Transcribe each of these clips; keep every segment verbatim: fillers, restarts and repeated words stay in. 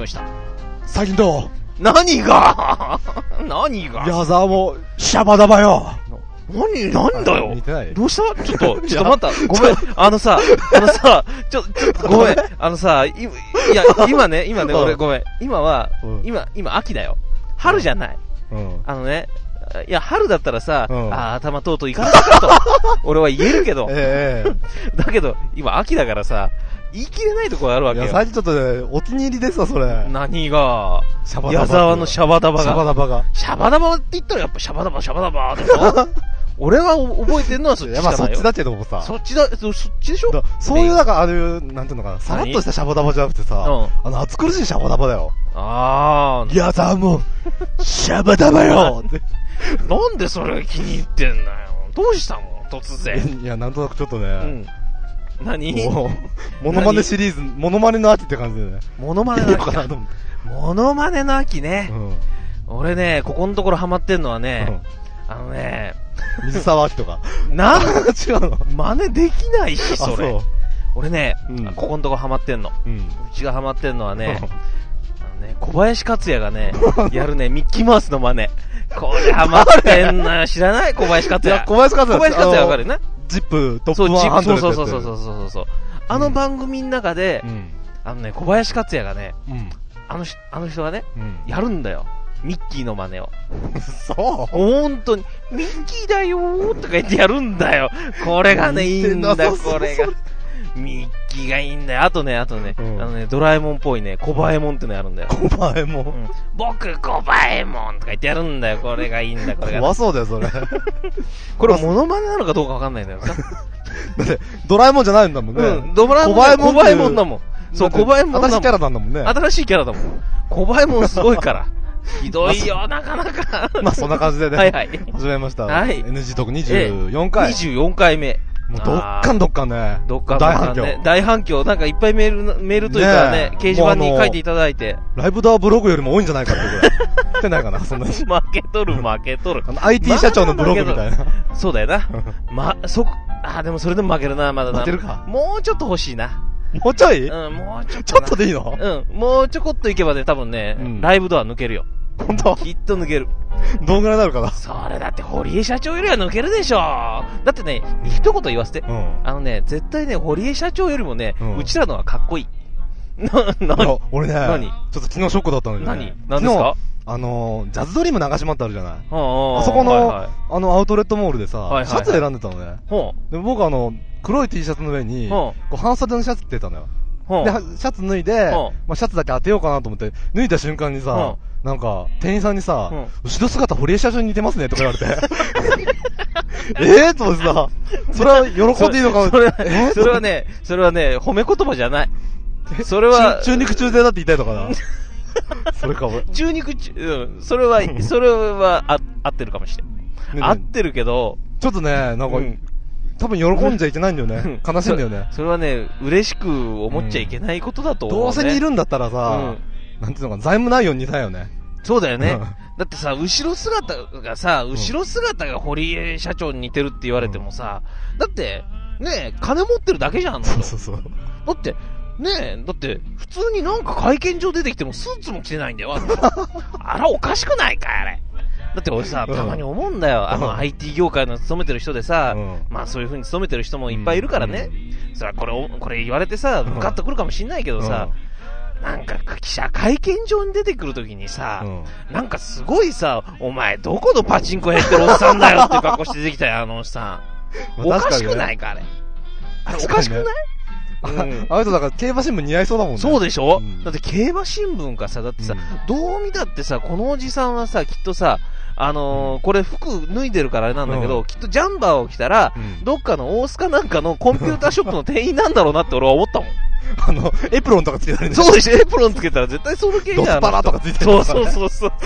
いした。 最近どう？ 何が何が矢沢もシャバダバよ。 何なんだよ。 似てない？ どうした？ちょっと、ちょっと待った。ごめん。あのさ、あのさ、ちょ、ちょっとごめん。あのさ、い、いや、今ね、今ね、俺ごめん。今は、うん、今、今秋だよ。春じゃない。うん、あのね、いや、春だったらさ、うん、あ頭とうとういかなかったと、俺は言えるけど。ええ、だけど、今秋だからさ、言い切れないところあるわけよ。 いや、最近ちょっとね、お気に入りですわ、それ。 何が、シャバダバ。矢沢のシャバダバが。 シャバダバが。 シャバダバって言ったらやっぱシャバダバ、シャバダバでしょ俺は覚えてんのはそっちだよ。いや、まあそっちだけどもさ。 そっちだ、そ、そっちでしょ？ そういう、なんか、ある、なんていうのかな、さらっとしたシャバダバじゃなくてさ、うん、あの、暑苦しいシャバダバだよ。 あー。 矢沢も、シャバダバよって。 なんでそれ気に入ってんだよ。どうしたの突然。 いや、なんとなくちょっとね、うん、 何モノマネシリーズ、モノマネの秋って感じでね。 モノマネの秋かなと思って。モノマネの秋ね。うん、俺ね、ここのところハマってんのはね、うん、あのね、 水沢秋とか。 なん違うの真似できないし、それ。 そう俺ね、うん、ここのところハマってんの。うん、うちがハマってんのはね、あのね、小林克也がね、やるね、ミッキーマウスの真似。これハマってんのよ。知らない小林克也。 小林克也。 小林克也わかるね。 ジップトップワンハンドルそうそうそうそうそうそう。あの番組の中で、うん、あのね、小林克也がね、うん、あの人、あの人がね、うん、やるんだよ。ミッキーの真似を。 そうほんとに、ミッキーだよーとか言ってやるんだよ。これがね、いいんだよ、これが。ミッキーがいいんだよ。あとね、あとね、うん、あのね、ドラえもんっぽいね、コバエモンってのやるんだよ。 コバエモン、うん、 僕、コバエモンとか言ってやるんだよ。これがいいんだよ、これが。 怖そうだよ、それ。 これ、モノマネなのかどうかわかんないんだよ。 だって、ドラえもんじゃないんだもんね。 うん、ドラえもん。コバエモン。コバエモンだもん。そう、コバエモンだもん。 新しいキャラなんだもんね。 新しいキャラだもん。コバエモンすごいから。ひどいよ、なかなか。 まあ、そんな感じでね。 はいはい。 始めました。 はい。 エヌジー トークにじゅうよんかい。 にじゅうよんかいめ。 もうどっかんどっかんね。 どっかんどっかんね。大反響。なんかいっぱいメール、メールというかね、掲示板に書いていただいて。 ライブドアブログよりも多いんじゃないかってぐらい。ってないかな、そんなに。 負けとる、負けとる。 アイティー 社長のブログみたいな。 そうだよな。ま、そ、あ、でもそれでも負けるな、まだな。 負けるか。 もうちょっと欲しいな。 もうちょい？ うん、もうちょっと。 ちょっとでいいの？ うん、もうちょこっといけばね、多分ね、ライブドア抜けるよ。 ほんと？ きっと抜ける。 どんぐらいになるかな。 それだって堀江社長よりは抜けるでしょ。だってね、一言言わせて。うん、あのね、絶対ね、堀江社長よりもね、うん、うちらのはかっこいい。な、な、 俺ね、 何？ ちょっと昨日ショックだったのよね。 何？何ですか？ あのー、ジャズドリーム長島ってあるじゃない。 あそこの、はいはい、あのアウトレットモールでさ、はいはいはい、シャツ選んでたのね。で僕あの、黒い T シャツの上に、こう半袖のシャツって言ったのよ。で、シャツ脱いで、まあ、シャツだけ当てようかなと思って、脱いだ瞬間にさ、なんか、店員さんにさ、後ろ姿堀江社長に似てますねとか言われて。えーと思ってさ、それは喜んでいいのかそれは、えー、それはね、それはね、褒め言葉じゃない。それは、 中肉中背だって言いたいのかなそれか俺。 中肉中、うん、それは、それは、あ、合ってるかもしれん。合ってるけど、 ちょっとね、なんか、うん、多分喜んじゃいけないんだよね。悲しいんだよね。 それはね、嬉しく思っちゃいけないことだと思う、ね。 どうせ似るんだったらさ、うん、なんていうのか、財務内容に似たよね。 そうだよね。だってさ、後ろ姿がさ、後ろ姿が堀江社長に似てるって言われてもさ、うん、だって、ねえ、金持ってるだけじゃん。 そうそうそう。 だって、ねえ、だって、普通になんか会見場出てきてもスーツも着てないんだよ。あら、おかしくないかい、あれ。だって俺さ、たまに思うんだよ。あの、アイティー 業界の勤めてる人でさ、うん、まあそういう風に勤めてる人もいっぱいいるからね。うん、それはこれ、これ言われてさ、ムカッとくるかもしんないけどさ、うん、なんか記者会見場に出てくるときにさ、うん、なんかすごいさ、お前どこのパチンコやってるおっさんだよっていう格好して出てきたよ、あのおっさん。おかしくないか、あれ。あれおかしくない？ うん、あの人だから競馬新聞似合いそうだもんね。 そうでしょ、うん、だって競馬新聞かさ、だってさ、うん、どう見たってさ、このおじさんはさ、きっとさ、あのーうん、これ服脱いでるからあれなんだけど、うん、きっとジャンバーを着たら、うん、どっかの大須賀なんかのコンピューターショップの店員なんだろうなって俺は思ったもん。 あの、エプロンとかつけたりね。 そうでしょ、エプロンつけたら絶対その系じゃん。 ドスパラとかついてる、 ね。そうそうそうそう。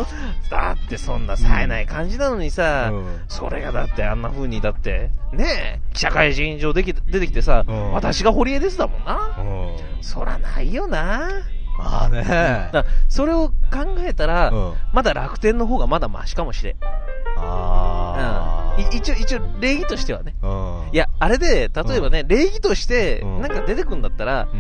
だってそんな冴えない感じなのにさ、うん、それがだってあんな風にだって、ねえ、記者会見場でき出てきてさ、うん、私が堀江ですだもんな。うん、そらないよな。 まあね。 だそれを考えたら、うん、まだ楽天の方がまだマシかもしれん。 ああ、うん、一応、一応、礼儀としてはね。うん、いや、あれで、例えばね、うん、礼儀として、なんか出てくんだったら、うん、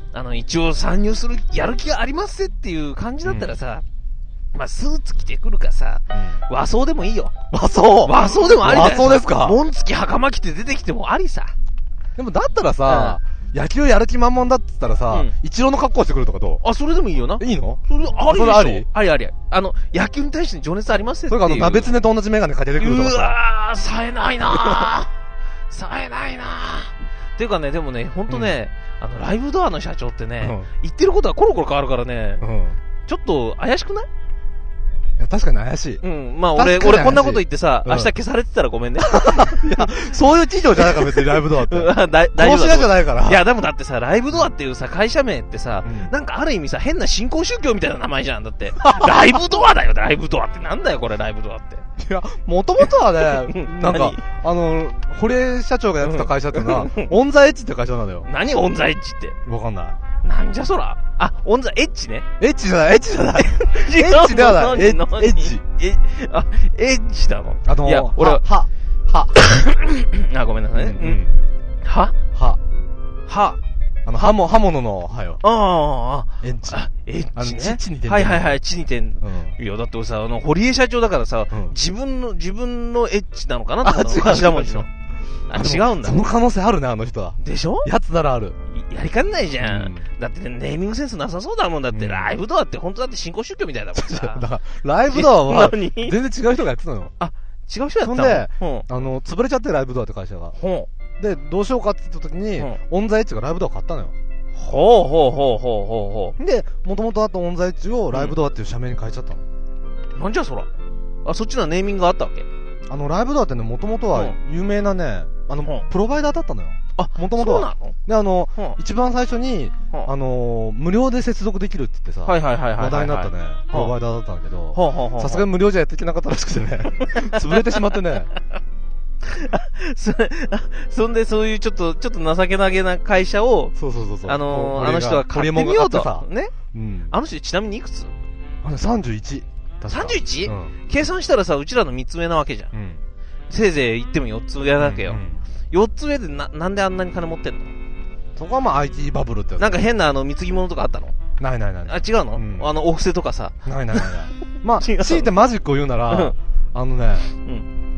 あの、一応参入する、やる気がありますっていう感じだったらさ、うん、まあ、スーツ着てくるかさ、うん、和装でもいいよ。 和装和装でもありだよ。 和装ですか？ 紋付き袴着て出てきてもありさ。 でもだったらさ、うん、野球やる気満々だって言ったらさ、うん、一郎の格好してくるとかどう？ あ、それでもいいよな。 いいの？ それありでしょ。 それあり？ ありあり。あの、野球に対して情熱ありますっていう。 それかあの、鍋つねと同じメガネかけてくるとかさ。 うわー、冴えないなー。冴えないなー。っていうかね、でもね、ほんとね、うん、あの、ライブドアの社長ってね、うん、言ってることはコロコロ変わるからね、うん、ちょっと怪しくない？ いや、確かに怪しい。 うん。まあ、俺、俺こんなこと言ってさ、明日消されてたらごめんね。 いや、そういう企業じゃないから別にライブドアって。うん、だ大丈夫。殺し屋じゃないから。 いや、でもだってさ、ライブドアっていうさ、会社名ってさ、うん、なんかある意味さ、変な新興宗教みたいな名前じゃん。だって。ライブドアだよ、ライブドアって。なんだよ、これ、ライブドアって。 いや、もともとはね、なんか、あの、堀江社長がやってた会社ってのは、オンザエッジって会社なのよ。 何オンザエッジって。 わかんない。 なんじゃそら。あ、オンザエッジね。 エッジじゃない、エッジじゃない。エッジではない。エッジ。 え、あ、エッジだの。 あのー、いや、俺は、は、は。 あ、ごめんなさいね。うん。はは。 は。 あの、刃物、刃物の刃よ。 ああ、 エッジ。 エッジね。 あの、地に出る。 はいはいはい、地に出る。いや、だってさ、あの、堀江社長だからさ、自分の、自分のエッジなのかなって思ったの。頭文字の。あ、違うんだ。 その可能性あるね、あの人は。 でしょ？ やつならある。 やりかんないじゃん。うん、だってね、ネーミングセンスなさそうだもん。だって、うん、ライブドアって本当だって新興宗教みたいだもんさ。 だから、ライブドアは、全然違う人がやってたの。 あ、違う人やったの？ そんで、うん、あの、潰れちゃってライブドアって会社が。 ほう。で、どうしようかって言った時に、うん、オンザエッジがライブドア買ったのよ。 ほうほうほうほうほうほう。で、もともとあったオンザエッジをライブドアっていう社名に変えちゃったの。 うん、なんじゃそら。あ、そっちのネーミングがあったわけ？ あの、ライブドアってね、もともとは有名なね、あの、プロバイダーだったのよ。 あ、 もともとは。 そうなの？ で、あの、一番最初に、あの、無料で接続できるって言ってさ、 はいはいはいはい。 話題になったね、プロバイダーだったんだけど、さすがに無料じゃやっていけなかったらしくてね、潰れてしまってね。 それ、そんでそういうちょっと、ちょっと情けなげな会社を、 そうそうそうそう。 あのー、あの人は買ってみようと。ね。うん。あの人ちなみにいくつ？ あの、さんじゅういち。 さんじゅういち？ うん、計算したらさ、うちらのみっつ上なわけじゃん。うん。せいぜい言ってもよっつ上なわけよ。うんうん、よっつ上でな、なんであんなに金持ってんの？ そこはまあ アイティー バブルってやつ。 なんか変なあの、貢ぎ物とかあったの？ ないないない。 あ、違うの？うん、あの、お布施とかさ。 ないないないない。まあ、強いてマジックを言うなら、あのね、うん。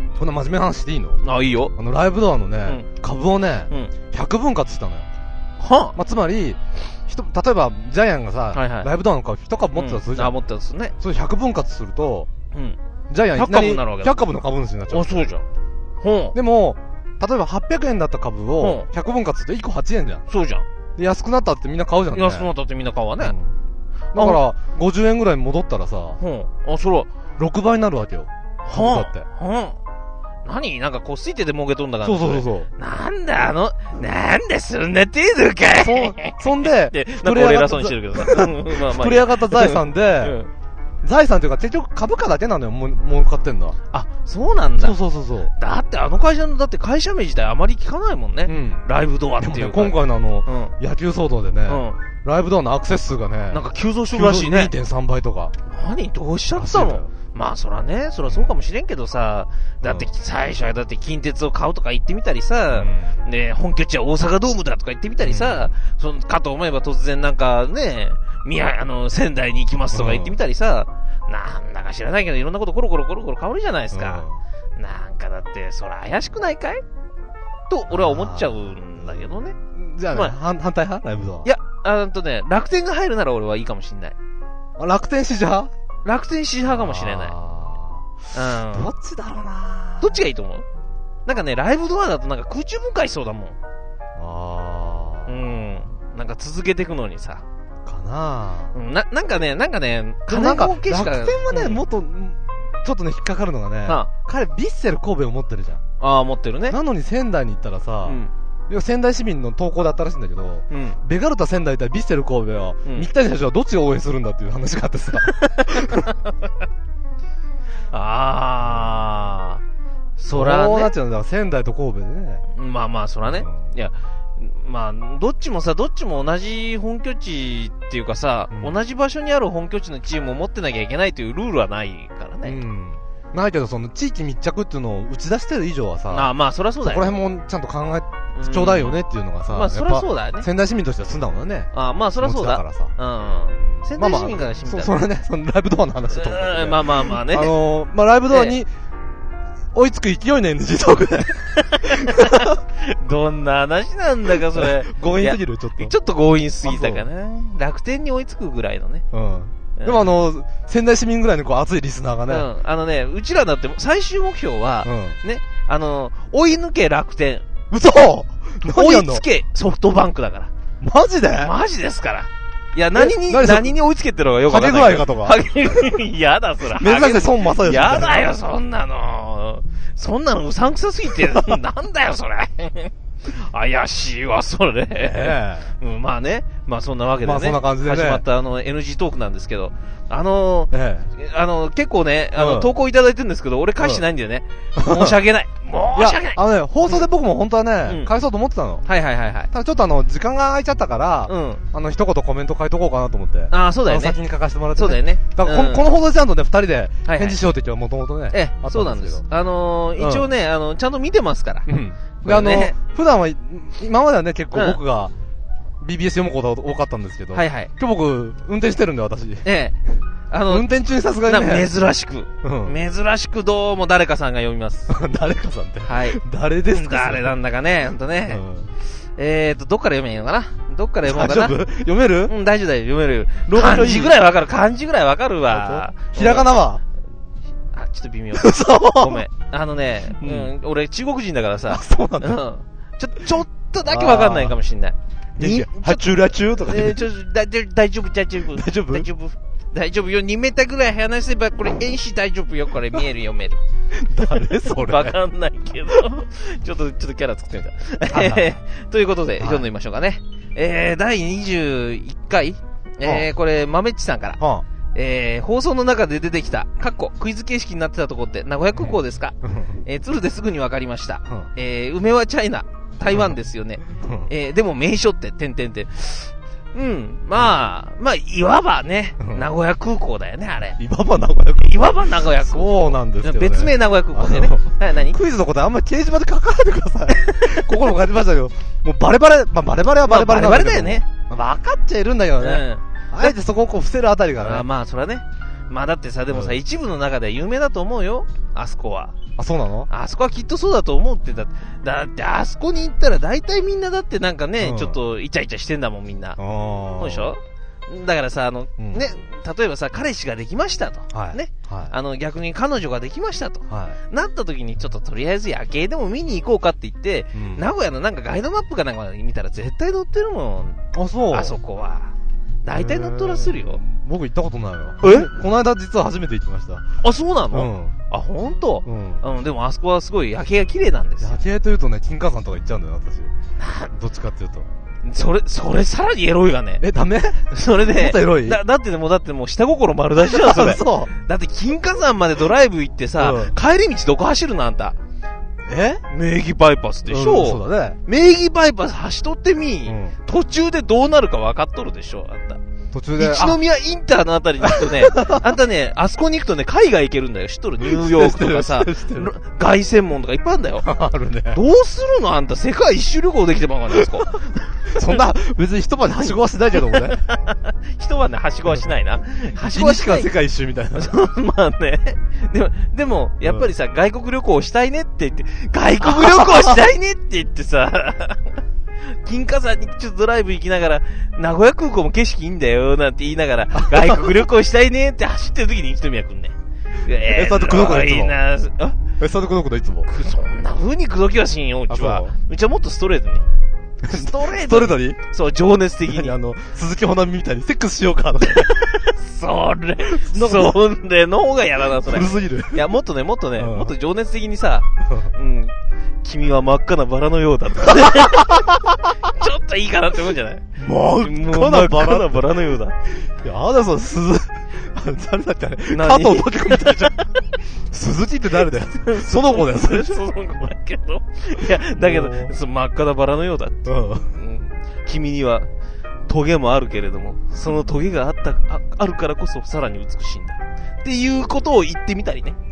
こんな真面目な話でいいの？ あ、いいよ。 あの、ライブドアのね、うん、株をね、うん、ひゃくぶん割したのよ。 はあ、 まあ、つまり、人、例えば、ジャイアンがさ、はいはい、ライブドアの株いち株持ってたとするじゃん。 うん、あ、持ってたとするね。 それひゃくぶん割すると、うん。ジャイアンいきなりひゃく株の株主になっちゃう。 あ、そうじゃん。ほう。でも、例えばはっぴゃくえんだった株をひゃくぶん割するといっこはちえんじゃん。 そうじゃん。 で、安くなったってみんな買うじゃん、ね。 安くなったってみんな買うわね。うん、 だから、ごじゅうえんぐらい戻ったらさ、 うん。あ、それろくばいになるわけよ。 はぁ。だって。はぁ。何なんかこうついてて儲けとんだから。 そうそうそうそう。 なんだあの、なんでそんな程度かい。 そ、そんで、 なんか俺偉そうにしてるけどさ。 膨れ上がった財産で、うん、財産というか結局株価だけなのよ、もう、儲かってんのは。 あ、そうなんだ。 そうそうそうそう。 だってあの会社の、だって会社名自体あまり聞かないもんね。うん。ライブドアっていう。 でもね、今回のあの、うん、野球騒動でね、うん、ライブドアのアクセス数がね、 なんか急増してるらしいね。 にてんさんばいとか。 何どうしちゃったの？まあそらね、そらそうかもしれんけどさ、だって最初はだって近鉄を買うとか言ってみたりさ、うん、で、本拠地は大阪ドームだとか言ってみたりさ、うん、そのかと思えば突然なんかね、宮、あの、仙台に行きますとか言ってみたりさ、うん、なんだか知らないけどいろんなことコロコロコロコロ変わるじゃないですか。うん、なんかだってそら怪しくないかいと俺は思っちゃうんだけどね。 じゃあね、まあ、反対派ライブドア。 いや、あとね、楽天が入るなら俺はいいかもしんない。 楽天支持派？ 楽天支持派かもしれない。 うん。どっちだろうな。 どっちがいいと思う？なんかね、ライブドアだとなんか空中分解しそうだもん。 ああ。 うん。なんか続けていくのにさ。 かなぁ。 うん。な、なんかね、なんかね、 金儲けしか。楽天はね、うん、もっと、ちょっとね、引っかかるのがね、はあ、彼、ヴィッセル神戸を持ってるじゃん。 ああ、持ってるね。 なのに仙台に行ったらさ、うん、要は仙台市民の投稿だったらしいんだけど、うん、ベガルタ仙台対ヴィッセル神戸は、うん、三谷社長はどっちを応援するんだっていう話があってさ。 ああ、そらね。 そうなっちゃうんだ。仙台と神戸でね。 まあまあ、そらね。うん、いや、まあ、どっちもさ、どっちも同じ本拠地っていうかさ、うん、同じ場所にある本拠地のチームを持ってなきゃいけないというルールはないからね。うん。 ないけど、その地域密着っていうのを打ち出してる以上はさ、 ああ、まあ、そりゃそうだよ、ね。 そこら辺もちゃんと考えちょうだいよねっていうのがさ、 まあそりゃそうだよね。 仙台市民としては済んだもんだね。 ああ、まあそりゃそうだ。 からさ。 うん。仙台市民からしてみたら。 それね、そのライブドアの話だと思う。 まあまあまあね。 あのー、まあライブドアに、追いつく勢いの エヌジー トークで。 どんな話なんだか、それ。 強引すぎる、ちょっと。 ちょっと強引すぎたかな。楽天に追いつくぐらいのね。 うん。でもあの、仙台市民ぐらいのこう熱いリスナーがね。うん。 あのね、うちらだって最終目標は、うん、ね、あの、追い抜け楽天。 嘘追いつけソフトバンクだから。 マジでマジですから。いや、何に、何に追いつけてるのがよくわかんない。 ハゲ具合かとか。ハゲ、やだ、それ。 目指して孫正義。 やだよ、そんなの。そんなのうさんくさすぎて、なんだよ、それ。怪しいわ、それ。ええうん、まあね。まあそんなわけでね。まあそんな感じでね。始まったあの エヌジー トークなんですけど、あのー、ええ、あの、結構ね、あの、うん、投稿いただいてるんですけど、俺返してないんだよね。うん、申し訳ない。申し訳ない。 あのね、放送で僕も本当はね、うん、返そうと思ってたの。 はいはいはいはい。 ただちょっとあの、時間が空いちゃったから、うん、あの、一言コメント書いとこうかなと思って。 ああ、そうだよね。 先に書かせてもらって、ね。 そうだよね。 だからこの、うん、この放送ちゃんとね、二人で返事しようって言ってもともとね。 ええ、そうなんです。あのー、一応ね、あの、ちゃんと見てますから。うん。 で、あの、普段は、今まではね、結構僕が、ビービーエス 読むことが多かったんですけど、はいはい。今日僕、運転してるんで、私。ええ。あの、運転中にさすがにね。 珍しく、うん。珍しくどうも誰かさんが読みます。 誰かさんって。 はい。 誰ですか誰なんだかね、ほんとね。うん、えーと、どっから読めばいいのかなどっから読もうかな。 大丈夫読めるうん、大丈夫だよ、読める。漢字ぐらいわかる、漢字ぐらいわかるわ。 ひらがなはあ、ちょっと微妙。ごめん。あのね、うん、俺中国人だからさ。 そうなんだ。うん。 ちょ、ちょっとだけわかんないかもしんない。 に、はちゅらちゅうとかえー、ちょ、だ、大丈夫、大丈夫。 大丈夫大丈夫。大丈夫よ。にメーターぐらい離せば、これ、遠視大丈夫よ。これ、見える、読める。 誰それわかんないけど。ちょっと、ちょっとキャラ作ってみた。えー、ということで、読んでみましょうかね。えー、だいにじゅういっかいえー、これ、まめっちさんから。はあえー、放送の中で出てきた、かっこ、クイズ形式になってたとこって、名古屋空港ですかえー、鶴ですぐにわかりました。えー、梅はチャイナ、台湾ですよね。えー、でも名所って、てんてんてん。うん、まあ、まあ、いわばね、名古屋空港だよね、あれ。 いわば名古屋空港いわば名古屋空港。 そうなんですよ、ね。 別名名古屋空港でね。はい、何クイズのことあんまり掲示板で書かないでください。ここも書きましたけど、もうバレバレ、まあバレバレはバレバレなんだけど、まあ、バレバレだよね。分かっちゃいるんだけどね。うん、あえてそこをこう伏せるあたりがね。 あまあ、それはね。まあだってさ、でもさ、うん、一部の中では有名だと思うよ、あそこは。 あ、そうなの？ あそこはきっとそうだと思ってた。だってあそこに行ったら大体みんなだってなんかね、うん、ちょっとイチャイチャしてんだもんみんな。そうでしょ？だからさ、あの、うん、ね、例えばさ、彼氏ができましたと。はい、ね、はい。あの、逆に彼女ができましたと。はい。なった時にちょっととりあえず夜景でも見に行こうかって言って、うん、名古屋のなんかガイドマップかなんか見たら絶対載ってるもん。 あ、そう。 あそこは。大体乗っとらするよ。 僕行ったことないわ。 えこの間実は初めて行きました。 あ、そうなの？うん。あ、ほんと？うん。うん、でもあそこはすごい夜景が綺麗なんですよ。 夜景というとね、金華山とか行っちゃうんだよ、私。どっちかっていうと。 それ、それさらにエロいがね。 え、ダメ？ それで、 もっとエロい？ だ、だってね、もうだってもう下心丸出しじゃん、それ。 そう。だって金華山までドライブ行ってさ、うん、帰り道どこ走るのあんた。 え名義バイパスでしょ、うん、 そうだね。 名義バイパス走っとってみ、うん、途中でどうなるか分かっとるでしょ、あんた。 途中で。 一宮インターのあたりに行くとね、あんたね、あそこに行くとね、海外行けるんだよ。知っとる？ニューヨークとかさ、凱旋門とかいっぱいあるんだよ。 あるね。 どうするのあんた、世界一周旅行できてばんがね、あそこ。 そんな、別に一晩ではしごはしないけどもね。 一晩ではしごはしないな。 はしごはしない。世界一周みたいな。 まあね。でも、でも、やっぱりさ、うん、外国旅行したいねって言って、外国旅行したいねって言ってさ、金華山にちょっとドライブ行きながら、名古屋空港も景色いいんだよ、なんて言いながら、外国旅行したいねって走ってる時に一宮くんね。 えー、さとくどこだいつも。 なえ、さとくどこだいつも。 そんな風にくどきはしんよ、うちは。うちはもっとストレートに。ストレートに。 ストレートにそう、情熱的に。 あの、鈴木ほなみみたいにセックスしようか、とか。 それ、そんでの方がやだな、それ。 古すぎる。 いや、もっとね、もっとね、うん、もっと情熱的にさ、うん、君は真っ赤なバラのようだとか、ね。ちょっといいかなって思うんじゃない？ 真っ赤なバラ。 真っ赤なバラのようだ。 いや、あだそ、鈴、誰だっけあれ加藤時子みたいじゃん。鈴木って誰だよ。その子だよ、それ。 その子だけど。いや、だけど、その真っ赤なバラのようだって。うんうん、君には、トゲもあるけれども、そのトゲがあった、あ、あるからこそさらに美しいんだ。っていうことを言ってみたりね。 あ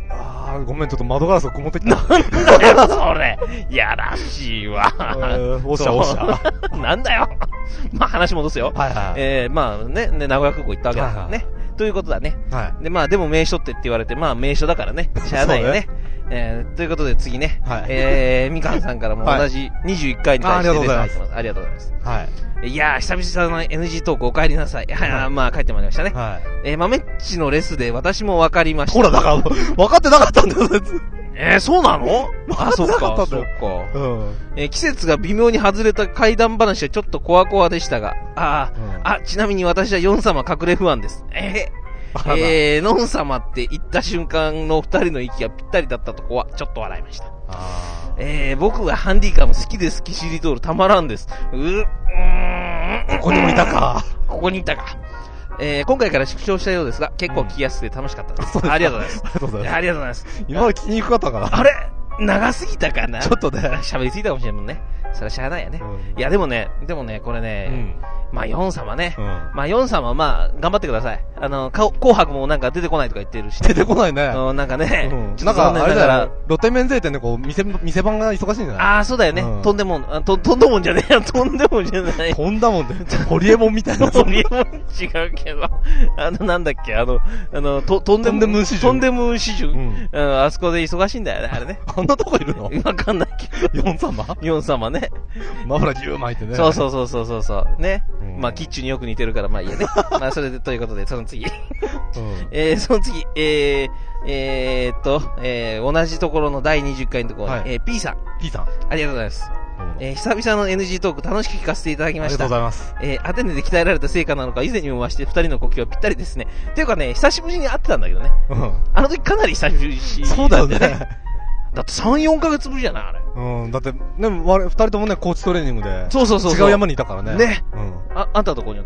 あー、ごめん、ちょっと窓ガラスが曇ってきた。 なんだよ、それ。やらしいわ。 えー、おっしゃおっしゃ。 なんだよ。まあ話戻すよ。 はいはい。 えー、まあね、ね、名古屋空港行ったわけだからね。はいはい、ということだね。はい。で、まあでも名所ってって言われて、まあ名所だからね。しゃあないよね。えー、ということで次ね。はい。えー、みかんさんからも同じにじゅういっかいに対して出てます。ありがとうございます。はい。いやー、久々の エヌジー トークお帰りなさい。はい、まあ帰ってまいりましたね。はい。えー、豆っちのレスで私も分かりました。 ほら、だから、分かってなかったんだよ、 えー、そうなの？あ、そっか、そっか。うん。えー、季節が微妙に外れた怪談話はちょっとコアコアでしたが、あー、うん、あ、ちなみに私はヨン様隠れ不安です。えー、えー、ノン様って言った瞬間の二人の息がぴったりだったとこは、ちょっと笑いました。あえー、僕がハンディカム好きです、キシリトールたまらんです。うー、うーん、ここにもいたか。 ここにいたか。えー、今回から縮小したようですが、結構聞きやすくて楽しかったです。うん、ありがとうございます。ありがとうございます。ありがとうございます。 今まで聞きにくかったかな。 あれ長すぎたかなちょっとね。 喋りすぎたかもしれんもんね。それはしゃあないよね。うん、いや、でもね、でもね、これね、うん、まあ、ヨン様ね。うん、まあ、ヨン様はまあ、頑張ってください。あの、紅白もなんか出てこないとか言ってるし、 ね。出てこないね。 うん、なんかね。 うん、なんか、あれだから、露天免税店でこう、店、店番が忙しいんじゃない？ ああ、そうだよね。うん、とんでもん、あと、とんでもんじゃねえよ。とんでもんじゃない。 とんだもんで。ホリエモンみたいな。 ホリエモン違うけど。あの、なんだっけ、あの、あの、と、とんでもん市場。とんでもん市場。うん。あそこで忙しいんだよね、あれね。 あんなとこいるの？ わかんないけど。 ヨン様？ ヨン様ね。 マフラーじゅう巻いてね。 そうそうそうそうそうそう。ね。うん、まあ、キッチンによく似てるから、まあいいやね。まあ、それで、ということで、その次。うん、えー、その次、えー、えーっと、えー、同じところのだいにじゅっかいのところに、はい、えー、P さん。 P さん。 ありがとうございます。えー、久々の エヌジー トーク楽しく聞かせていただきました。 ありがとうございます。 えー、アテネで鍛えられた成果なのか、以前にも増して二人の呼吸はぴったりですね。っていうかね、久しぶりに会ってたんだけどね。うん。あの時かなり久しぶり、ね。 そうだよね。 だってさん、よんかげつぶりじゃないあれ。 うん、だって、ね、二人ともね、高地トレーニングで。 そうそうそう。 違う山にいたからね。 ね。うん。あ、あんたはどこにおった？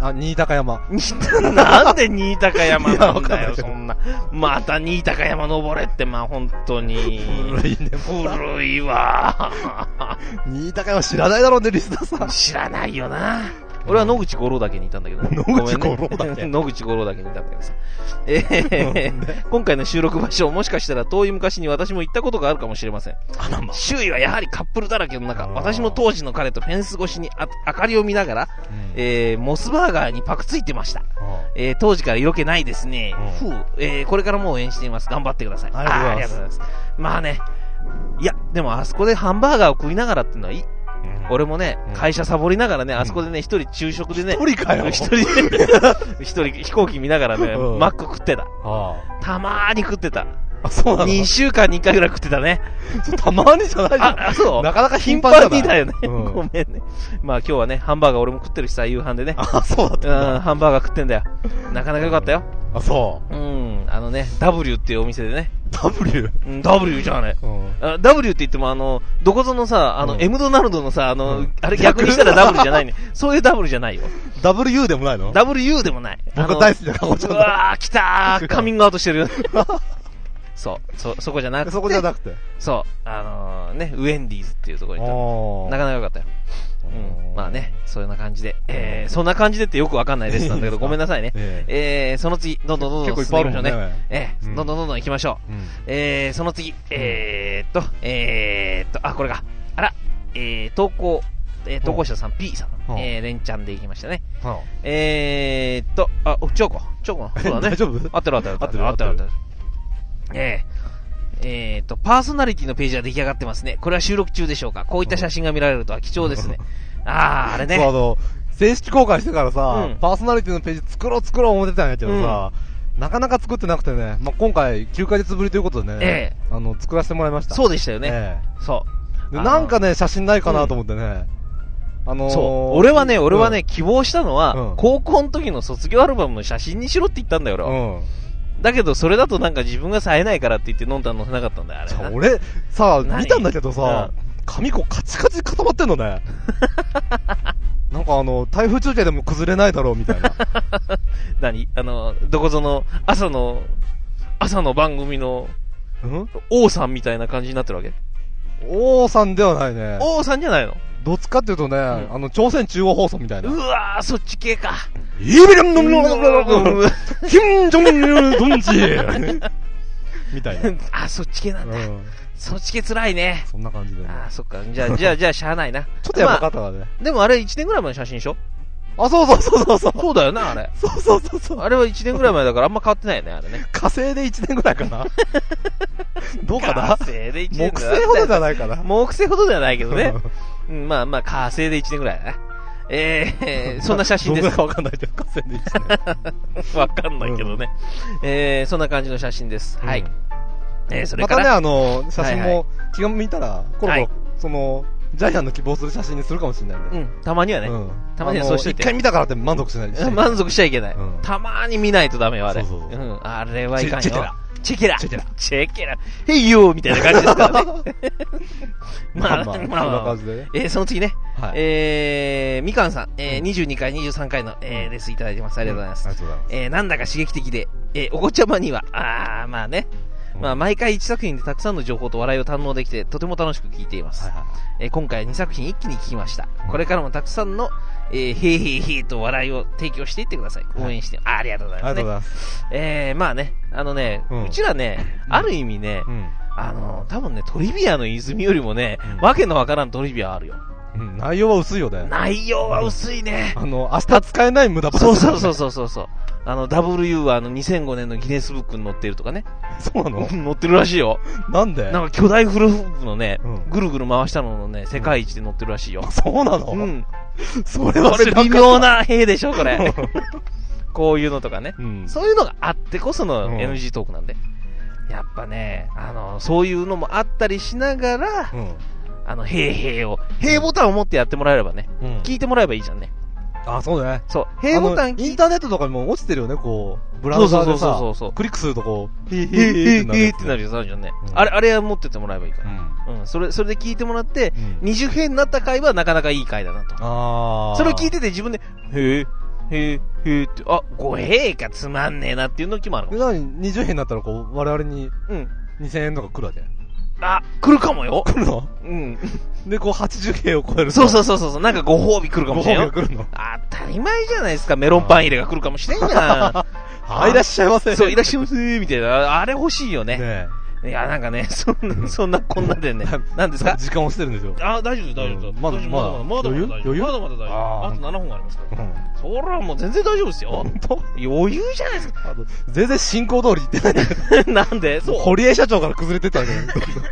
あ、新高山。 なんで新高山なんだよ、そんな。また新高山登れって、まあ本当に。 古いね、 古いわ。 新高山知らないだろうね、リスナーさん。 知らないよな。俺は野口五郎だけにいたんだけどね。 野口五郎だけ、 ね、野口五郎だけにいたんだけどさ。えー、今回の収録場所、もしかしたら遠い昔に私も行ったことがあるかもしれません。あらま。周囲はやはりカップルだらけの中、私も当時の彼とフェンス越しにあ明かりを見ながら、うん、えー、モスバーガーにパクついてました。えー、当時から色気ないですね。ふう、えー、これからも応援しています。頑張ってください。 ありがとうございます。 ありがとうございます。まあね、いや、でもあそこでハンバーガーを食いながらっていうのはいい。うん、俺もね、うん、会社サボりながらね、あそこでね、一人昼食でね、 一人かよ。 一人で、一人飛行機見ながらね、うん、マック食ってた。ああたまーに食ってた。 あ、そうなの？ にしゅうかんにいっかいぐらい食ってたね。 たまーにじゃないじゃん。 あ、そうなかなか頻繁にだよね、うん。ごめんね。まあ今日はね、ハンバーガー俺も食ってるしさ、夕飯でね。 あ、そうだった。 うん、ハンバーガー食ってんだよ。なかなか良かったよ。 あ、そう。 うん、あのね、W っていうお店でね。 W？ うん、W じゃね、うん。W って言ってもあの、どこぞのさ、あの、うん、M ドナルドのさ、あの、うん、あれ逆にしたら W じゃないね。そういう W じゃないよ。 ダブリュー でもないの？ ダブリュー でもない。 僕大好きなカボチャだ。 うわー、来たー。カミングアウトしてるよ。そう、そ、そこじゃなくて。 そこじゃなくて。 そう、あのー、ね、ウェンディーズっていうところに行った。なかなか良かったよ。うん、まあね、そういうな感じで、えー、そんな感じでってよくわかんないですなんだけど、ごめんなさいね。えー、えー、その次、どんどんどんどん進んでいきましょうね。えー、どんどんどんどん行きましょう。うん、えー、その次、えーっと、えーっと、あ、これが、あら、えー、投稿、えー、投稿者さん P さん、えー、連チャンで行きましたね。えーっと、あ、チョコ、チョコ、そうだね。 大丈夫？ 合ってる合ってる合ってる合ってる合ってる。えー、えーと、パーソナリティのページは出来上がってますね。これは収録中でしょうか？こういった写真が見られるとは貴重ですね。あー、あれね。 そう、あの、正式公開してからさ、うん、パーソナリティのページ作ろう作ろう思ってたんやけどさ、うん、なかなか作ってなくてね、まあ、今回きゅうかげつぶりということでね、えー、あの、作らせてもらいました。 そうでしたよね。えー、そう。 で、なんかね、写真ないかなと思ってね、うん、あのー、 そう。俺はね、俺はね、うん、希望したのは、うん、高校の時の卒業アルバムの写真にしろって言ったんだよ、俺は。うんだけど、それだとなんか自分が冴えないからって言って飲んだの載せなかったんだよ、あれな。 俺、さ、見たんだけどさ、うん、髪こうカチカチ固まってんのね。なんかあの、台風中継でも崩れないだろうみたいな。 何あの、どこぞの、朝の、朝の番組の、ん王さんみたいな感じになってるわけ？ 王さんではないね。 王さんじゃないの？ どっちかっていうとね、うん、あの、朝鮮中央放送みたいな。 うわー、そっち系か。 イビランのののののの金正日同志みたいな。 あ、そっち系なんだ。うん、そっち系辛いね。 そんな感じでね。 あ、そっか。じゃあ、じゃあ、じゃあ、しゃあないな。ちょっとやばかったわね、まあ。でもあれいちねんぐらい前の写真でしょ？ あ、そうそうそうそうそう。 そうだよな、あれ。 そうそうそうそう。 あれはいちねんぐらい前だからあんま変わってないよね、あれね。 火星でいちねんぐらいかなどうかな？ 火星でいちねんぐらい。木星ほどじゃないかな。 木星ほどではないけどね。うん、まあまあ、火星でいちねんぐらいだな。えー、そんな写真です。 どうかわかんないけど、火星でいちねん。わかんないけどね。うん、えー、そんな感じの写真です。うん、はい。えー、それから。 またね、あの、写真も気が向いたら、コロコロ、その、ジャイアンの希望する写真にするかもしれないんで。 うん、たまにはね。うん、たまにはそうしといて。 一回見たからって満足しない。 満足しちゃいけない。うん、たまーに見ないとダメよ、あれ。そうそうそう。うん、あれはいかんよ。 チェケラ。 チェケラ。 チェケラ。 チェケラ。へいよーみたいな感じですからね。 まあまあ、そんな感じでね。 えー、その次ね。はい、えー、みかんさん、えー、にじゅうにかい、にじゅうさんかいの、えー、レスいただいてます。ありがとうございます。 ありがとうございます。 えー、なんだか刺激的で、えー、お子ちゃまには、あー、まあね。まあ、毎回いち作品でたくさんの情報と笑いを堪能できて、とても楽しく聞いています。はいはいはい、えー、今回はにさく品一気に聞きました。これからもたくさんの、えー、へいへいへいと笑いを提供していってください。応援して、はい、あ、ありがとうございます、ね。 ありがとうございます。 えー、まあね、あのね、うん、うちらね、うん、ある意味ね、うん、あの、多分ね、トリビアの泉よりもね、うん、わけのわからんトリビアあるよ。 うん、内容は薄いよね。 内容は薄いね。 あの、明日使えない無駄話。 そうそうそうそうそうそう。あの、ダブリュー はあのにせんごねんのギネスブックに載ってるとかね。 そうなの？ 載ってるらしいよ。 なんで？ なんか巨大フルフープのね、うん、ぐるぐる回したののね、世界一で載ってるらしいよ。 うん、そうなの？ うん。 それはこれ微妙な兵でしょ、これ。こういうのとかね、うん。そういうのがあってこその エヌジー トークなんで。うん、やっぱね、あの、そういうのもあったりしながら、うん、あの、へいへいを、へいボタンを持ってやってもらえればね、うん、聞いてもらえばいいじゃんね。 あ、そうね。 そう。へいボタンインターネットとかにも落ちてるよね、こう。ブラウザーでさ、そうそうそうそう。クリックするとこう、へいへいへいってなるやつあるじゃんね。あれ、あれは持ってってもらえばいいから。うん。うん。それ、それで聞いてもらって、にじゅうへいになった回はなかなかいい回だなと。ああ。それを聞いてて自分で、へえ、へえ、へえって、あ、ごへいかつまんねえなっていうの決まる。 え、なに、にじゅうへいになったらこう、我々に、うん。にせんえんとか来るわけ？ あ、来るかもよ。 来るの？ うん。 で、こう、はちじゅうへいを超える。 そうそうそうそう。なんかご褒美来るかもしれんよ。 ご褒美が来るの？ 当たり前じゃないですか。メロンパン入れが来るかもしれんやん。はい、いらっしゃいませ。 そう、いらっしゃいませ。みたいな。あれ欲しいよね。ねいや、なんかね、そんな、そんなこんなでね。何ですか？ 時間押してるんですよ。 あ、大丈夫です、大丈夫です。 まだ、まだ、まだ、 まだまだ大丈夫。まだまだ大丈夫。あとななほんありますから。それはもう全然大丈夫ですよ。 本当？ 余裕じゃないですか。 全然進行通り言ってない。 なんで？そう。 堀江社長から崩れてたんじゃない？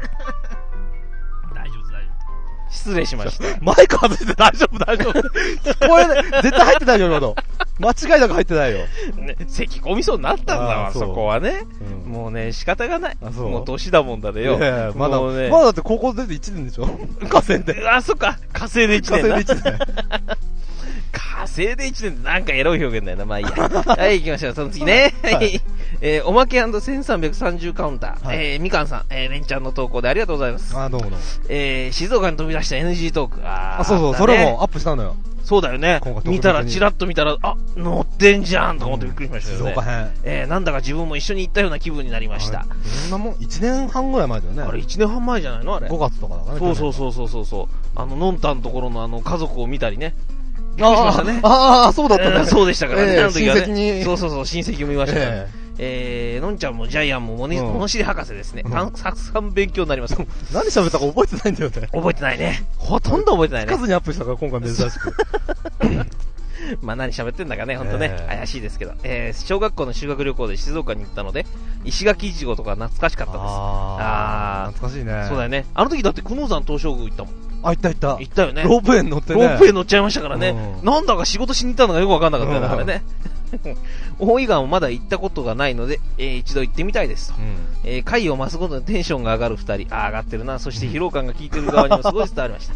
失礼しました。 マイク外して大丈夫、大丈夫。聞こえない。絶対入ってないよ、今の。間違いなく入ってないよ。 ね、咳込みそうになったんだわ、そこはね、うん。もうね、仕方がない。もう年だもんだでよ。 いやいやまだ、ね、まだだって高校出ていちねんでしょ？火星で。 あ、そっか。火星でいちねん。 火星でいちねん。 火星でいちねんってなんかエロい表現だよな。まあいいや。はい、行きましょう。その次ね。はい。えー、おまけ せんさんびゃくさんじゅう カウンター。はい、えー、みかんさん、えー、レンちゃんの投稿でありがとうございます。 あ、どうもどうも。 えー、静岡に飛び出した エヌジー トーク。ああ、そうそう、ね、それもアップしたのよ。 そうだよね。見たら、チラッと見たら、あ、乗ってんじゃんと思ってびっくりしましたよね。 静岡編。 えー、なんだか自分も一緒に行ったような気分になりました。 そんなもん、いちねんはんぐらい前だよね。 あれいちねんはん前じゃないのあれ。 ごがつとかだからね。 そうそうそうそうそうそう。あの、のんたんところのあの、家族を見たりね。びっくりしましたね。 ああ、そうだったね。 そうでしたからね。 えー、親戚に。 そうそうそう、親戚を見ましたから。えーえー、のんちゃんもジャイアンもものしり博士ですね。たくさん勉強になります。 何喋ったか覚えてないんだよね。 覚えてないね。ほとんど覚えてないね。 聞かずにアップしたから今回珍しく。 まあ何喋ってんだかね、ほんとね、えー、怪しいですけど。えー、小学校の修学旅行で静岡に行ったので、石垣いちごとか懐かしかったです。 ああ、懐かしいね。 そうだよね。あの時だって久能山東照宮行ったもん。 あ、行った行った。 行ったよね。 ロープウェイに乗ってね。 ロープウェイ乗っちゃいましたからね。うん、なんだか仕事しに行ったのがよくわかんなかったよね、あれね。大井川もまだ行ったことがないので、えー、一度行ってみたいですと。うん、えー、回を増すごとにテンションが上がる二人。あー、上がってるな。そして疲労感が効いてる側にもすごい伝わりました。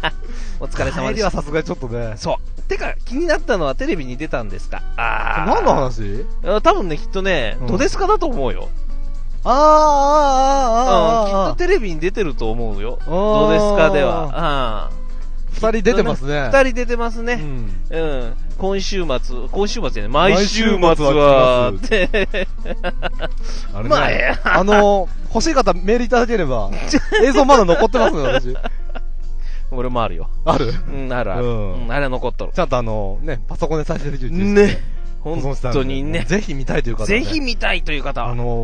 お疲れ様でした。 帰りはさすがにちょっとね。 そう。てか、気になったのはテレビに出たんですか？あー。 何の話？ 多分ね、きっとね、うん、ドデスカだと思うよ。 あー、あー、あー、あー、あー、 うん。きっとテレビに出てると思うよ。ドデスカでは。あー。 二人出てますね。 二人出てますね。うん。うん。今週末、今週末じゃね、毎週末は、って。 あれね、まあ、えー、あの、欲しい方メールいただければ、映像まだ残ってますね、私。 俺もあるよ。 ある？ うん、あるある。うん、あれは残っとる。 ちゃんとあの、ね、パソコンで再生できるね。本当にね。 ぜひ見たいという方、ね。 ぜひ見たいという方。 あの、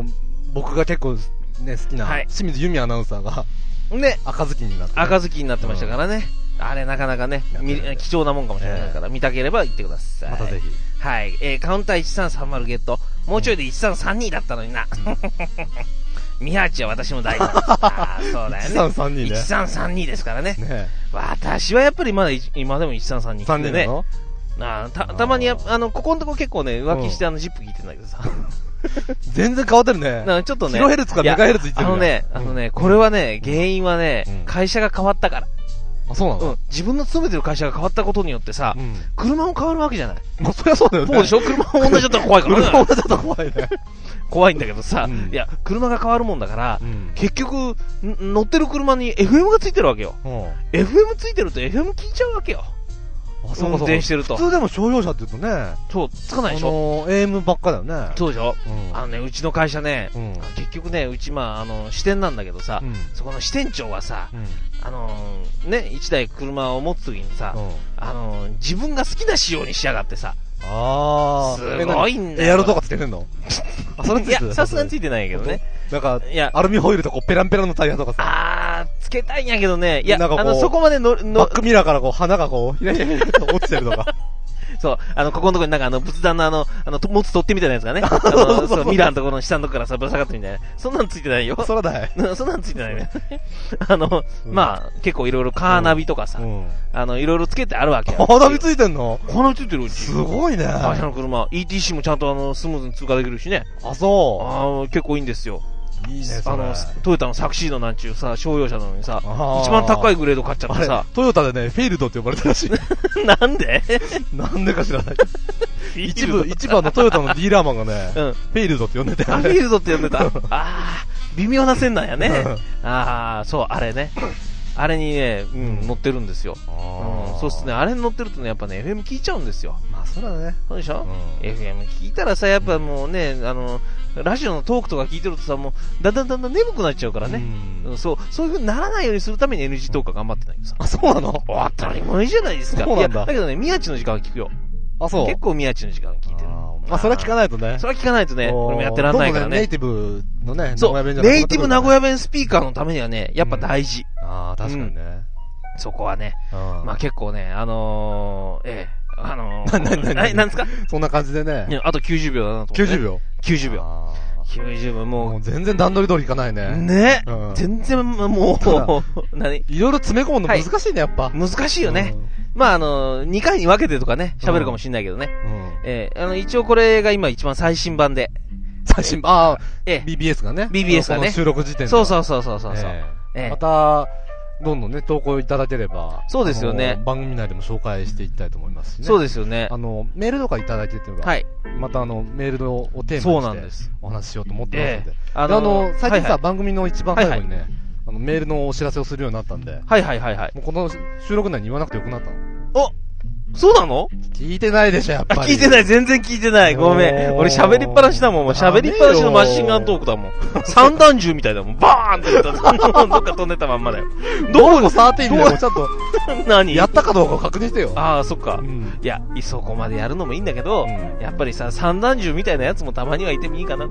僕が結構ね、好きな、はい、清水由美アナウンサーが、ね、赤ずきんになって、ね、 赤ずきんになってましたからね。うん、あれなかなかね、貴重なもんかもしれないから、えー、見たければ行ってください。 またぜひ。 はい。えー、カウンターいちさんさんまるゲット。もうちょいでいちさんさんにだったのにな。宮内は私も大好きです。ああ、そうだよね。いちさんさんにね。いちさんさんにですからね。ね、私はやっぱりまだ今でもいちさんさんに来てね。あたたまにあのここのとこ結構ね浮気してあのジップ聞いてんだけどさ。 全然変わってるね。 ちょっとね。 キロヘルツかメガヘルツいってる。 あのね、あのね、これはね、原因はね、会社が変わったから。 あ、そうなの？ うん。自分の勤めてる会社が変わったことによってさ、車も変わるわけじゃない。 まあ、そりゃそうだよね。 そうでしょ？車も同じだったら怖いからね。 車も同じだったら怖いね。 怖いんだけどさ、いや、車が変わるもんだから、結局、乗ってる車に エフエム がついてるわけよ。エフエム ついてると エフエム 聞いちゃうわけよ。 あ、そうかそうか。運転してると。普通でも商用車って言うとね。 そう、つかないでしょ。 あのー、エーエム ばっかだよね。 そうでしょ。うん、あのね、うちの会社ね、うん、結局ね、うちまあ、あの、支店なんだけどさ、うん、そこの支店長はさ、うん、あのー、ね、一台車を持つときにさ、うん、あのー、自分が好きな仕様にしやがってさ、 ああ。 すごいんだよ。 エアロとかつけてんの？ あ、それついてる？いや、さすがについてないけどね。 なんか、いや、アルミホイルとこうペランペランのタイヤとかさ。 あー、つけたいんやけどね。いや、あの、そこまでの、 の、バックミラーからこう、花がこう、ひらひらひらと落ちてるとか。 そう、あの、ここのところになんかあの、仏壇のあの、あの、持つ取っ手みたいなやつがね。あの、そう、ミラーのところの下のところからさ、ぶら下がってみたいな。そんなんついてないよ。 そらだい。 そんなんついてないね。あの、まあ、結構いろいろカーナビとかさ、あの、いろいろつけてあるわけよ。 カーナビついてんの？ カーナビついてるうち。 すごいね。 会社の車。イーティーシー もちゃんとあの、スムーズに通過できるしね。 あ、そう。 ああ、結構いいんですよ。 いいね、それ。 あの、トヨタのサクシードなんちゅうさ、商用車なのにさ、一番高いグレード買っちゃってさ。 トヨタでね、フィールドって呼ばれてるらしい。 なんでなんでか知らない。一部、一番のトヨタのディーラーマンがね、うん、フィールドって呼んでたよね。 フィールドって呼んでた。ああ、微妙な線なんやね。ああ、そう、あれね。あれにね、うん、乗ってるんですよ。うん、そうっすね、あれに乗ってるとね、やっぱね、エフエム 聞いちゃうんですよ。 まあ、そうだね。 そうでしょ、うん、エフエム 聞いたらさ、やっぱもうね、あの、ラジオのトークとか聞いてるとさ、もう、だんだんだんだん眠くなっちゃうからね。うん、そう、そういう風にならないようにするために エヌジー トークは頑張ってないんですよ。 あ、そうなの？ 当たり前じゃないですか。 そうなんだ。 いや、だけどね、宮地の時間は聞くよ。 あ、そう。 結構宮地の時間は聞いてる。 まあ、それは聞かないとね。 それは聞かないとね、これもやってらんないからね。 ネイティブのね、 そう、ネイティブ名古屋弁スピーカーのためにはね、やっぱ大事。 ああ、確かにね。 そこはね。まあ結構ね、あのー、ええ、あのー、 な、な、な、 な、なんですか？ そんな感じでね。 あときゅうじゅうびょうだなと思って。 きゅうじゅうびょう ? きゅうじゅうびょう。きゅうじゅうびょう、もう。 もう全然段取り通りいかないね。 ね。全然もう、 何いろいろ詰め込むの難しいね、やっぱ。 難しいよね。まああの、にかいに分けてとかね、喋るかもしれないけどね。ええ、あの、一応これが今一番最新版で。 最新版ああ、ええ。ビービーエス がね。 ビービーエス がね。 収録時点で。 そうそうそうそうそう。 また、どんどんね、投稿いただければ。 そうですよね。 番組内でも紹介していきたいと思いますしね。 そうですよね。 あの、メールとかいただいてるのが。はい。またあの、メールをテーマにしてお話ししようと思ってますので。あの、最近さ、番組の一番最後にね、あの、メールのお知らせをするようになったんで。 はいはいはいはい。 もうこの収録内に言わなくてよくなったの。 おそうなの？ 聞いてないでしょ、やっぱり。 聞いてない、全然聞いてない。ごめん。俺喋りっぱなしだもん。もう喋りっぱなしのマシンガントークだもん。散弾銃みたいだもん。バーンって言った。どっか飛んでたまんまだよ。 どこも触っていいんだよ。ちゃんと。 何やったかどうか確認してよ。 ああ、そっか。いや、そこまでやるのもいいんだけど、やっぱりさ、散弾銃みたいなやつもたまにはいてもいいかなって。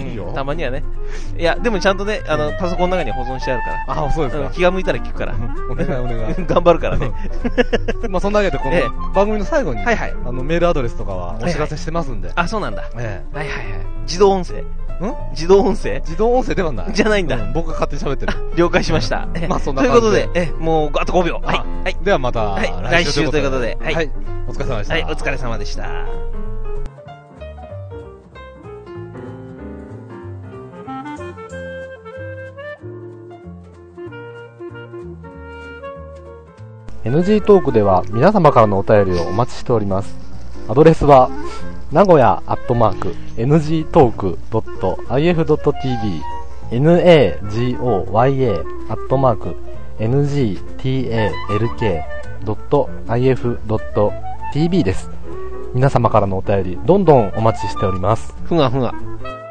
いいよ。たまにはね。いや、でもちゃんとね、あの、パソコンの中に保存してあるから。 ああ、そうですか。 気が向いたら聞くから。 お願いお願い。 頑張るからね。 まあ、そんなわけで、この番組の最後に、はいはい、あのメールアドレスとかはお知らせしてますんで。 はいはい、あ、そうなんだ。ええ、はいはいはい。自動音声？ん？自動音声？ 自動音声ではない。 じゃないんだ。 うん、僕が勝手に喋ってる。 了解しました。 まあそんな感じで。 ということで、え、もうあとごびょう。はい。はい。 ではまた、 はい、来週ということで、 はい。はい。お疲れ様でした。 はい、お疲れ様でした。 エヌジー トークでは皆様からのお便りをお待ちしております。アドレスは名古屋アットマーク エヌジートークドットアイエフドットティービー ナゴヤ アットマーク エヌジーティーエーエルケードットアイエフドットティービー です。皆様からのお便りどんどんお待ちしております。 ふがふが。